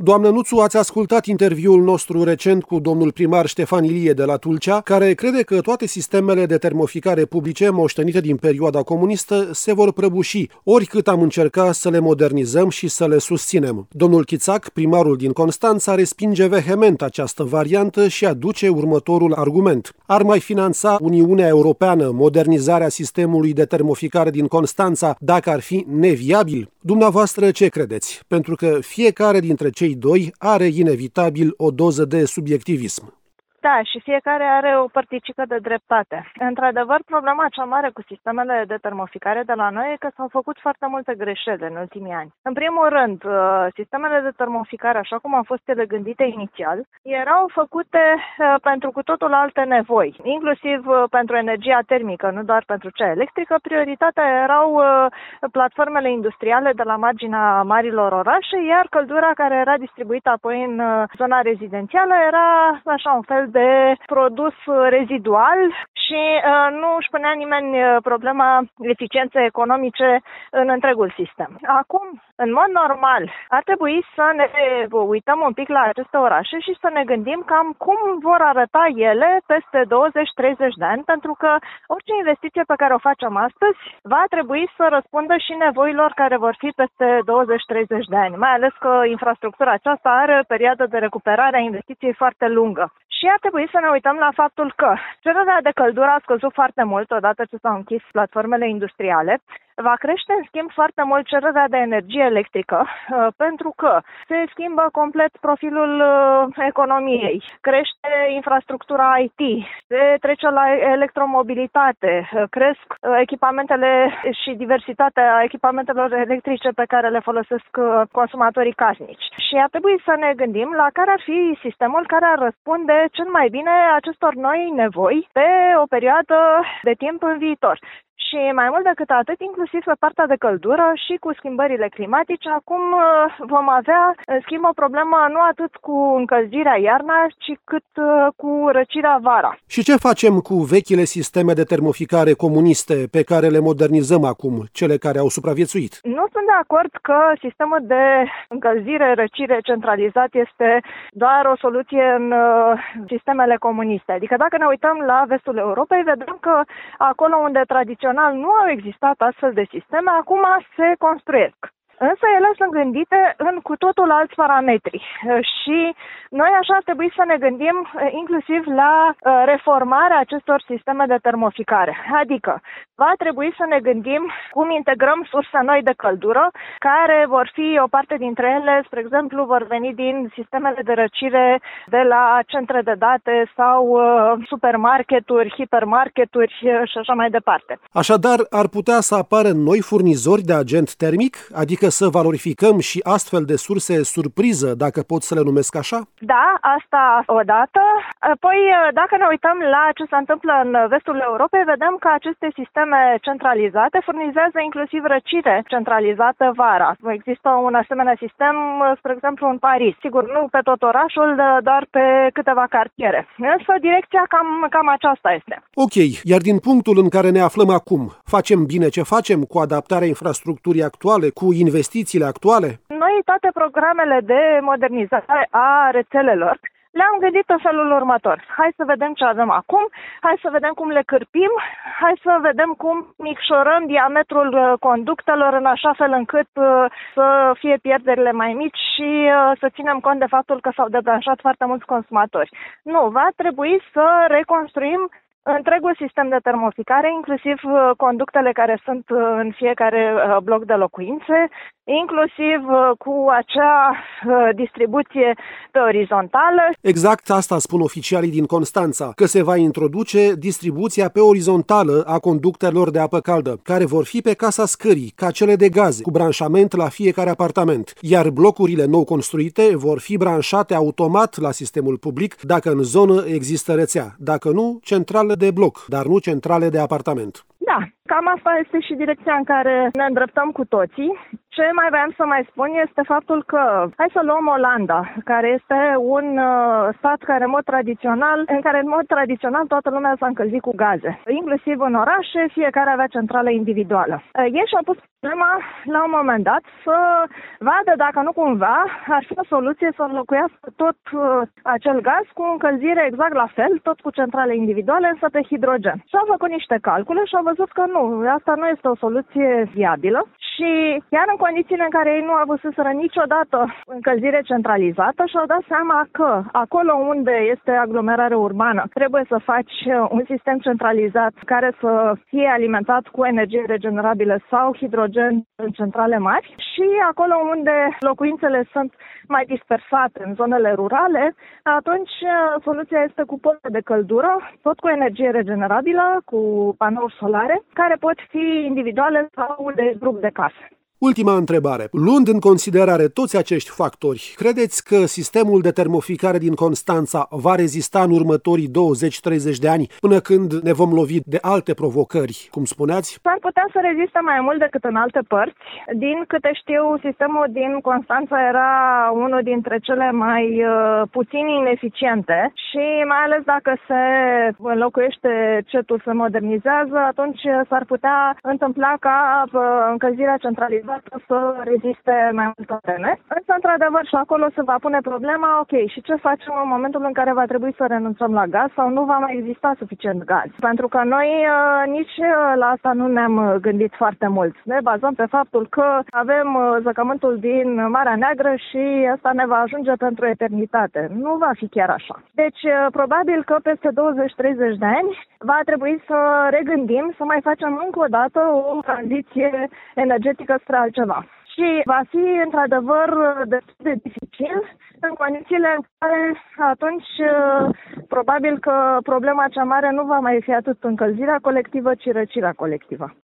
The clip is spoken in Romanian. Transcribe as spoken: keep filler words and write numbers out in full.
Doamnă Nuțu, ați ascultat interviul nostru recent cu domnul primar Ștefan Ilie de la Tulcea, care crede că toate sistemele de termoficare publice moștenite din perioada comunistă se vor prăbuși, oricât am încercat să le modernizăm și să le susținem. Domnul Chițac, primarul din Constanța, respinge vehement această variantă și aduce următorul argument. Ar mai finanța Uniunea Europeană modernizarea sistemului de termoficare din Constanța dacă ar fi neviabil? Dumneavoastră ce credeți? Pentru că fiecare dintre cei doi are inevitabil o doză de subiectivism. Da, și fiecare are o părticică de dreptate. Într-adevăr, problema cea mare cu sistemele de termoficare de la noi e că s-au făcut foarte multe greșeli în ultimii ani. În primul rând, sistemele de termoficare, așa cum au fost ele gândite inițial, erau făcute pentru cu totul alte nevoi, inclusiv pentru energia termică, nu doar pentru cea electrică. Prioritatea erau platformele industriale de la marginea marilor orașe, iar căldura care era distribuită apoi în zona rezidențială era așa un fel de produs rezidual și uh, nu își punea nimeni problema eficienței economice în întregul sistem. Acum, în mod normal, ar trebui să ne uităm un pic la aceste orașe și să ne gândim cam cum vor arăta ele peste douăzeci treizeci de ani, pentru că orice investiție pe care o facem astăzi va trebui să răspundă și nevoilor care vor fi peste douăzeci treizeci de ani, mai ales că infrastructura aceasta are o perioadă de recuperare a investiției foarte lungă. Și ar trebui să ne uităm la faptul că cererea de căldură a scăzut foarte mult odată ce s-au închis platformele industriale. Va crește, în schimb, foarte mult cererea de energie electrică, pentru că se schimbă complet profilul economiei, crește infrastructura I T, se trece la electromobilitate, cresc echipamentele și diversitatea echipamentelor electrice pe care le folosesc consumatorii casnici. Și ar trebui să ne gândim la care ar fi sistemul care ar răspunde cel mai bine acestor noi nevoi pe o perioadă de timp în viitor. Și mai mult decât atât, inclusiv pe partea de căldură și cu schimbările climatice, acum vom avea, în schimb, o problemă nu atât cu încălzirea iarna, ci cât cu răcirea vara. Și ce facem cu vechile sisteme de termoficare comuniste pe care le modernizăm acum, cele care au supraviețuit? Nu sunt de acord că sistemul de încălzire-răcire centralizat este doar o soluție în sistemele comuniste. Adică dacă ne uităm la vestul Europei, vedem că acolo unde tradițional nu au existat astfel de sisteme, acum se construiesc. Însă ele sunt gândite în cu totul alți parametri și noi așa ar trebui să ne gândim inclusiv la reformarea acestor sisteme de termoficare. Adică va trebui să ne gândim cum integrăm surse noi de căldură, care vor fi o parte dintre ele, spre exemplu, vor veni din sistemele de răcire de la centre de date sau supermarketuri, hipermarketuri și așa mai departe. Așadar, ar putea să apară noi furnizori de agent termic, adică să valorificăm și astfel de surse surpriză, dacă pot să le numesc așa? Da, asta odată. Apoi, dacă ne uităm la ce se întâmplă în vestul Europei, vedem că aceste sisteme centralizate furnizează inclusiv răcire centralizată vara. Există un asemenea sistem, spre exemplu, în Paris. Sigur, nu pe tot orașul, doar pe câteva cartiere. Însă direcția cam, cam aceasta este. Ok, iar din punctul în care ne aflăm acum, facem bine ce facem cu adaptarea infrastructurii actuale, cu investițiile actuale? Noi toate programele de modernizare a rețelelor le-am gândit în felul următor. Hai să vedem ce avem acum, hai să vedem cum le cârpim, hai să vedem cum micșorăm diametrul conductelor în așa fel încât să fie pierderile mai mici și să ținem cont de faptul că s-au debranșat foarte mulți consumatori. Nu, va trebui să reconstruim întregul sistem de termoficare, inclusiv conductele care sunt în fiecare bloc de locuințe, inclusiv cu acea distribuție pe orizontală. Exact asta spun oficialii din Constanța, că se va introduce distribuția pe orizontală a conductelor de apă caldă, care vor fi pe casa scării, ca cele de gaze, cu branșament la fiecare apartament, iar blocurile nou construite vor fi branșate automat la sistemul public dacă în zonă există rețea, dacă nu, centrale de bloc, dar nu centrale de apartament. Da, Cam asta este și direcția în care ne îndreptăm cu toții. Ce mai vreau să mai spun este faptul că, hai să luăm Olanda, care este un uh, stat care în mod tradițional, în care în mod tradițional toată lumea s-a încălzit cu gaze. Inclusiv în orașe, fiecare avea centrală individuală. Uh, ei și-au pus problema la un moment dat să vadă dacă nu cumva ar fi o soluție să înlocuiască tot uh, acel gaz cu încălzire exact la fel, tot cu centrale individuale, însă pe hidrogen. Și-au făcut niște calcule și au văzut că nu, asta nu este o soluție viabilă și chiar în condițiile în care ei nu au avuseseră niciodată încălzire centralizată și-au dat seama că acolo unde este aglomerare urbană trebuie să faci un sistem centralizat care să fie alimentat cu energie regenerabilă sau hidrogen în centrale mari și acolo unde locuințele sunt mai dispersate în zonele rurale, atunci soluția este cu pompe de căldură, tot cu energie regenerabilă, cu panouri solare, care pot fi individuale sau de grup de case. Ultima întrebare. Luând în considerare toți acești factori, credeți că sistemul de termoficare din Constanța va rezista în următorii douăzeci treizeci de ani până când ne vom lovi de alte provocări, cum spuneați? S-ar putea să reziste mai mult decât în alte părți. Din câte știu, sistemul din Constanța era unul dintre cele mai uh, puțin ineficiente și mai ales dacă se înlocuiește cetul, se modernizează, atunci s-ar putea întâmpla ca uh, încălzirea centralizată să reziste mai multă vreme. Însă, într-adevăr, și acolo se va pune problema, ok, și ce facem în momentul în care va trebui să renunțăm la gaz sau nu va mai exista suficient gaz? Pentru că noi nici la asta nu ne-am gândit foarte mult. Ne bazăm pe faptul că avem zăcământul din Marea Neagră și asta ne va ajunge pentru eternitate. Nu va fi chiar așa. Deci, probabil că peste douăzeci treizeci de ani va trebui să regândim, să mai facem încă o dată o tranziție energetică spre altceva. Și va fi, într-adevăr, destul de dificil în condițiile în care atunci probabil că problema cea mare nu va mai fi atât încălzirea colectivă, ci răcirea colectivă.